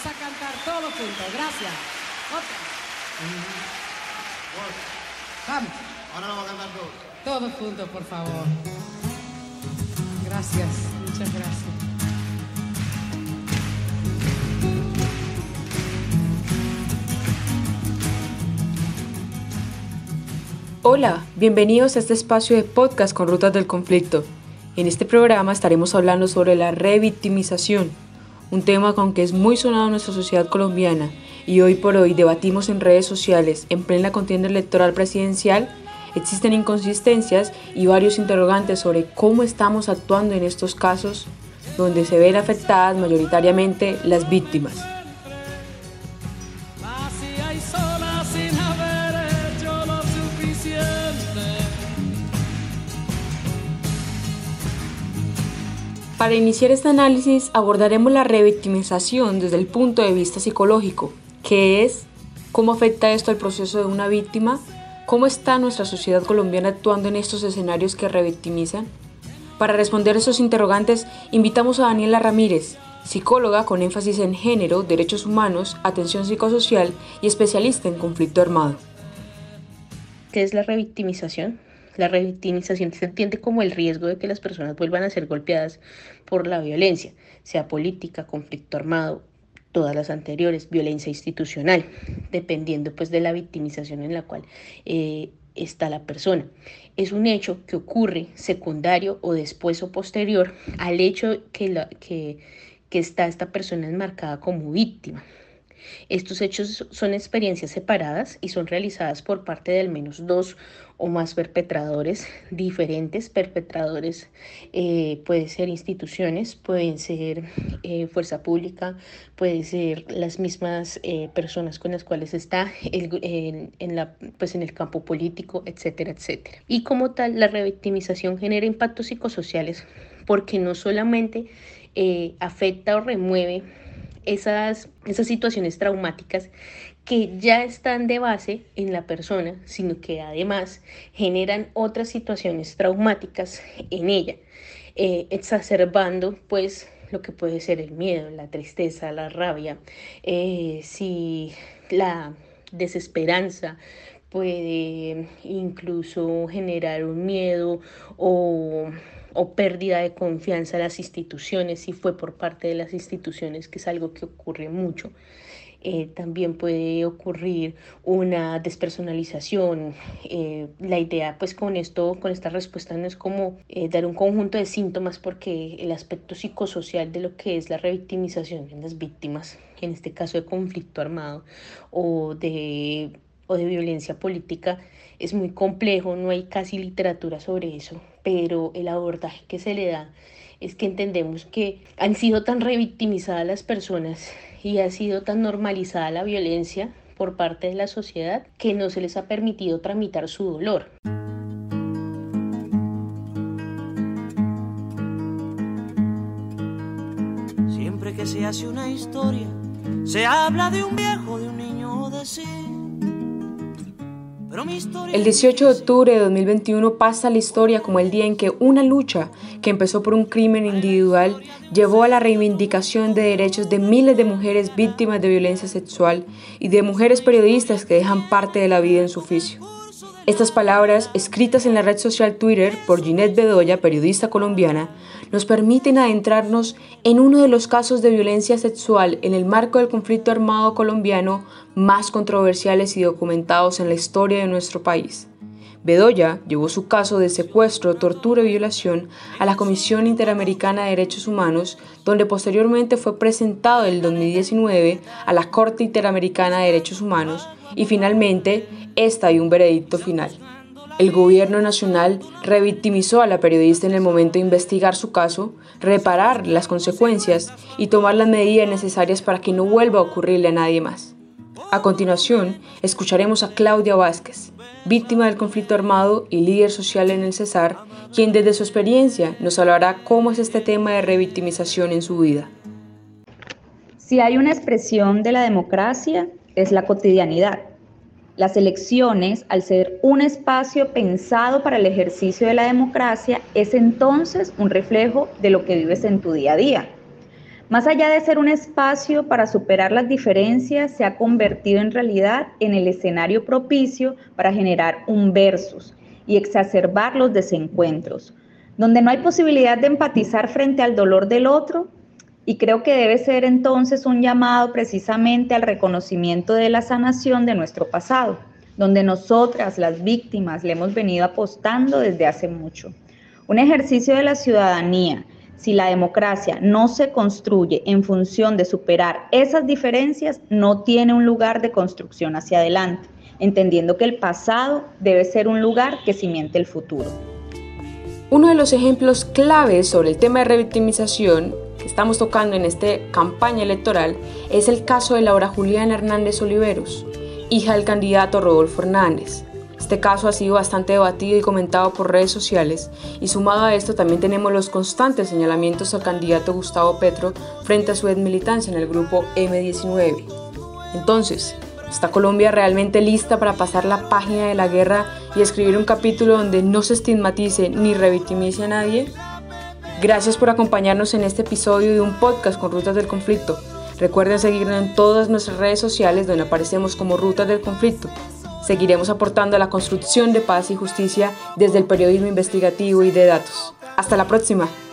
a cantar todos juntos. Gracias. Otra. Vamos. Ahora vamos a cantar todos. Todos juntos, por favor. Gracias. Muchas gracias. Hola, bienvenidos a este espacio de podcast con Rutas del Conflicto. En este programa estaremos hablando sobre la revictimización, un tema con que es muy sonado en nuestra sociedad colombiana y hoy por hoy debatimos en redes sociales. En plena contienda electoral presidencial existen inconsistencias y varios interrogantes sobre cómo estamos actuando en estos casos donde se ven afectadas mayoritariamente las víctimas. Para iniciar este análisis abordaremos la revictimización desde el punto de vista psicológico. ¿Qué es? ¿Cómo afecta esto al proceso de una víctima? ¿Cómo está nuestra sociedad colombiana actuando en estos escenarios que revictimizan? Para responder estos interrogantes invitamos a Daniela Ramírez, psicóloga con énfasis en género, derechos humanos, atención psicosocial y especialista en conflicto armado. ¿Qué es la revictimización? La revictimización se entiende como el riesgo de que las personas vuelvan a ser golpeadas por la violencia, sea política, conflicto armado, todas las anteriores, violencia institucional, dependiendo pues de la victimización en la cual está la persona. Es un hecho que ocurre secundario o después o posterior al hecho que está esta persona enmarcada como víctima. Estos hechos son experiencias separadas y son realizadas por parte de al menos dos o más perpetradores diferentes. Perpetradores pueden ser instituciones, pueden ser fuerza pública, pueden ser las mismas personas con las cuales está en el campo político, etcétera, etcétera. Y como tal, la revictimización genera impactos psicosociales porque no solamente afecta o remueve esas situaciones traumáticas que ya están de base en la persona, sino que además generan otras situaciones traumáticas en ella, exacerbando pues lo que puede ser el miedo, la tristeza, la rabia, si la desesperanza puede incluso generar un miedo o pérdida de confianza en las instituciones, si fue por parte de las instituciones, que es algo que ocurre mucho. También puede ocurrir una despersonalización. La idea pues con esta respuesta no es como dar un conjunto de síntomas, porque el aspecto psicosocial de lo que es la revictimización en las víctimas, en este caso de conflicto armado o de violencia política, es muy complejo, no hay casi literatura sobre eso, pero el abordaje que se le da es que entendemos que han sido tan revictimizadas las personas y ha sido tan normalizada la violencia por parte de la sociedad que no se les ha permitido tramitar su dolor. Siempre que se hace una historia, se habla de un viejo, de un niño, de sí. El 18 de octubre de 2021 pasa a la historia como el día en que una lucha que empezó por un crimen individual llevó a la reivindicación de derechos de miles de mujeres víctimas de violencia sexual y de mujeres periodistas que dejan parte de la vida en su oficio. Estas palabras, escritas en la red social Twitter por Ginette Bedoya, periodista colombiana, nos permiten adentrarnos en uno de los casos de violencia sexual en el marco del conflicto armado colombiano más controversiales y documentados en la historia de nuestro país. Bedoya llevó su caso de secuestro, tortura y violación a la Comisión Interamericana de Derechos Humanos, donde posteriormente fue presentado en el 2019 a la Corte Interamericana de Derechos Humanos y finalmente esta dio un veredicto final. El gobierno nacional revictimizó a la periodista en el momento de investigar su caso, reparar las consecuencias y tomar las medidas necesarias para que no vuelva a ocurrirle a nadie más. A continuación, escucharemos a Claudia Vázquez, víctima del conflicto armado y líder social en el Cesar, quien desde su experiencia nos hablará cómo es este tema de revictimización en su vida. Si hay una expresión de la democracia, es la cotidianidad. Las elecciones, al ser un espacio pensado para el ejercicio de la democracia, es entonces un reflejo de lo que vives en tu día a día. Más allá de ser un espacio para superar las diferencias, se ha convertido en realidad en el escenario propicio para generar un versus y exacerbar los desencuentros, donde no hay posibilidad de empatizar frente al dolor del otro, y creo que debe ser entonces un llamado precisamente al reconocimiento de la sanación de nuestro pasado, donde nosotras, las víctimas, le hemos venido apostando desde hace mucho. Un ejercicio de la ciudadanía. Si la democracia no se construye en función de superar esas diferencias, no tiene un lugar de construcción hacia adelante, entendiendo que el pasado debe ser un lugar que cimente el futuro. Uno de los ejemplos claves sobre el tema de revictimización que estamos tocando en esta campaña electoral es el caso de Laura Juliana Hernández Oliveros, hija del candidato Rodolfo Hernández. Este caso ha sido bastante debatido y comentado por redes sociales, y sumado a esto también tenemos los constantes señalamientos al candidato Gustavo Petro frente a su exmilitancia en el grupo M19. Entonces, ¿está Colombia realmente lista para pasar la página de la guerra y escribir un capítulo donde no se estigmatice ni revictimice a nadie? Gracias por acompañarnos en este episodio de un podcast con Rutas del Conflicto. Recuerden seguirnos en todas nuestras redes sociales donde aparecemos como Rutas del Conflicto. Seguiremos aportando a la construcción de paz y justicia desde el periodismo investigativo y de datos. Hasta la próxima.